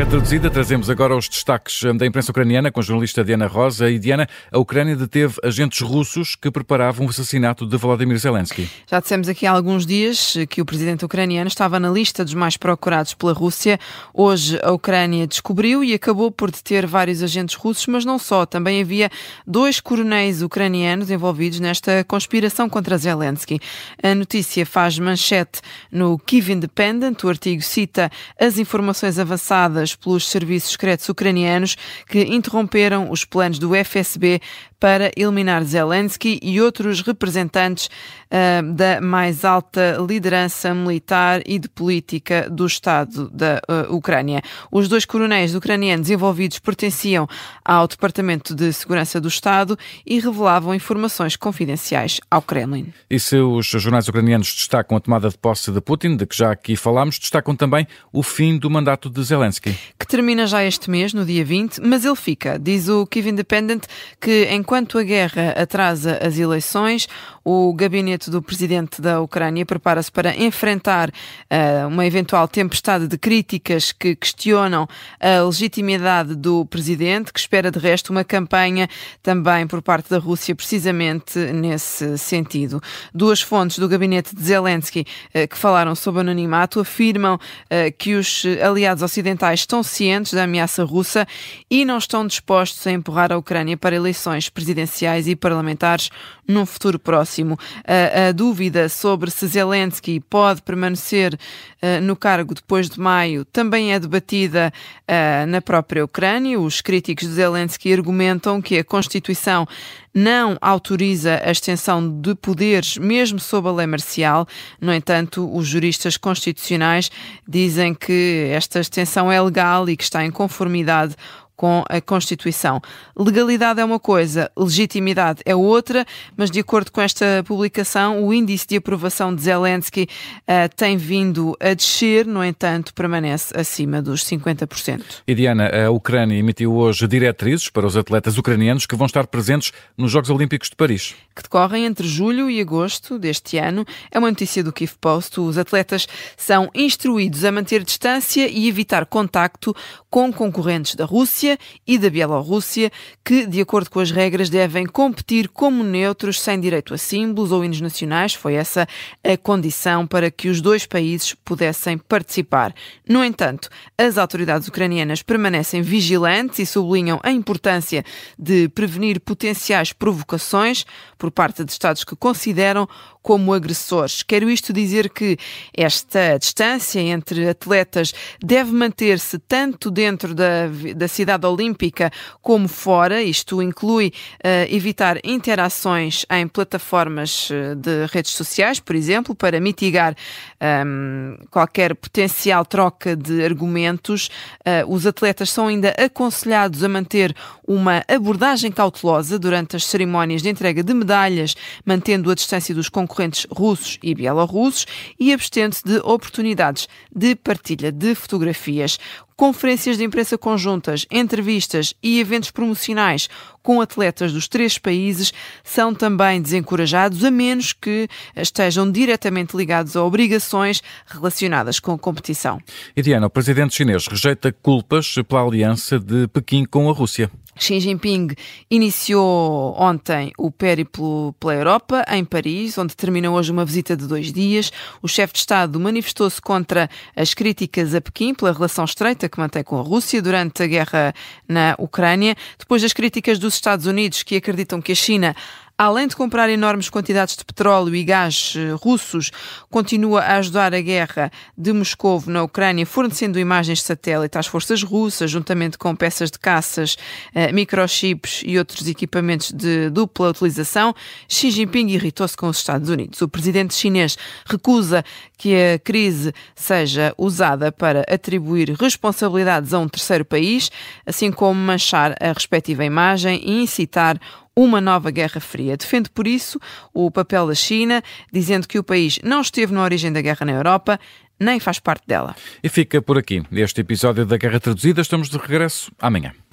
Traduzida, trazemos agora os destaques da imprensa ucraniana com a jornalista Diana Rosa. E Diana, a Ucrânia deteve agentes russos que preparavam o assassinato de Volodymyr Zelensky. Já dissemos aqui há alguns dias que o presidente ucraniano estava na lista dos mais procurados pela Rússia. Hoje a Ucrânia descobriu e acabou por deter vários agentes russos, mas não só. Também havia 2 coronéis ucranianos envolvidos nesta conspiração contra Zelensky. A notícia faz manchete no Kyiv Independent. O artigo cita as informações avançadas pelos serviços secretos ucranianos que interromperam os planos do FSB para eliminar Zelensky e outros representantes da mais alta liderança militar e de política do Estado da Ucrânia. Os 2 coronéis ucranianos envolvidos pertenciam ao Departamento de Segurança do Estado e revelavam informações confidenciais ao Kremlin. E se os jornais ucranianos destacam a tomada de posse de Putin, de que já aqui falámos, destacam também o fim do mandato de Zelensky, que termina já este mês, no dia 20, mas ele fica. Diz o Kyiv Independent que enquanto a guerra atrasa as eleições, o gabinete do presidente da Ucrânia prepara-se para enfrentar uma eventual tempestade de críticas que questionam a legitimidade do presidente, que espera de resto uma campanha também por parte da Rússia precisamente nesse sentido. 2 fontes do gabinete de Zelensky que falaram sob anonimato afirmam que os aliados ocidentais estão cientes da ameaça russa e não estão dispostos a empurrar a Ucrânia para eleições presidenciais e parlamentares num futuro próximo. A dúvida sobre se Zelensky pode permanecer no cargo depois de maio também é debatida na própria Ucrânia. Os críticos de Zelensky argumentam que a Constituição não autoriza a extensão de poderes, mesmo sob a lei marcial. No entanto, os juristas constitucionais dizem que esta extensão é legal e que está em conformidade com a Constituição. Legalidade é uma coisa, legitimidade é outra, mas de acordo com esta publicação, o índice de aprovação de Zelensky tem vindo a descer, no entanto, permanece acima dos 50%. E Diana, a Ucrânia emitiu hoje diretrizes para os atletas ucranianos que vão estar presentes nos Jogos Olímpicos de Paris, que decorrem entre julho e agosto deste ano. É uma notícia do Kyiv Post. Os atletas são instruídos a manter distância e evitar contacto com concorrentes da Rússia e da Bielorrússia, que, de acordo com as regras, devem competir como neutros, sem direito a símbolos ou hinos nacionais. Foi essa a condição para que os 2 países pudessem participar. No entanto, as autoridades ucranianas permanecem vigilantes e sublinham a importância de prevenir potenciais provocações por parte de Estados que consideram como agressores. Quero isto dizer que esta distância entre atletas deve manter-se tanto dentro da cidade olímpica como fora. Isto inclui evitar interações em plataformas de redes sociais, por exemplo, para mitigar qualquer potencial troca de argumentos. Os atletas são ainda aconselhados a manter uma abordagem cautelosa durante as cerimónias de entrega de medalhas, mantendo a distância dos concorrentes russos e bielorrussos e abstendo-se de oportunidades de partilha de fotografias. Conferências de imprensa conjuntas, entrevistas e eventos promocionais com atletas dos 3 países são também desencorajados, a menos que estejam diretamente ligados a obrigações relacionadas com a competição. E Diana, o presidente chinês rejeita culpas pela aliança de Pequim com a Rússia. Xi Jinping iniciou ontem o périplo pela Europa, em Paris, onde terminou hoje uma visita de 2 dias. O chefe de Estado manifestou-se contra as críticas a Pequim pela relação estreita que mantém com a Rússia durante a guerra na Ucrânia, depois das críticas dos Estados Unidos, que acreditam que a China, além de comprar enormes quantidades de petróleo e gás russos, continua a ajudar a guerra de Moscovo na Ucrânia, fornecendo imagens de satélite às forças russas, juntamente com peças de caças, microchips e outros equipamentos de dupla utilização. Xi Jinping irritou-se com os Estados Unidos. O presidente chinês recusa que a crise seja usada para atribuir responsabilidades a um terceiro país, assim como manchar a respectiva imagem e incitar uma nova Guerra Fria. Defende, por isso, o papel da China, dizendo que o país não esteve na origem da guerra na Europa, nem faz parte dela. E fica por aqui este episódio da Guerra Traduzida. Estamos de regresso amanhã.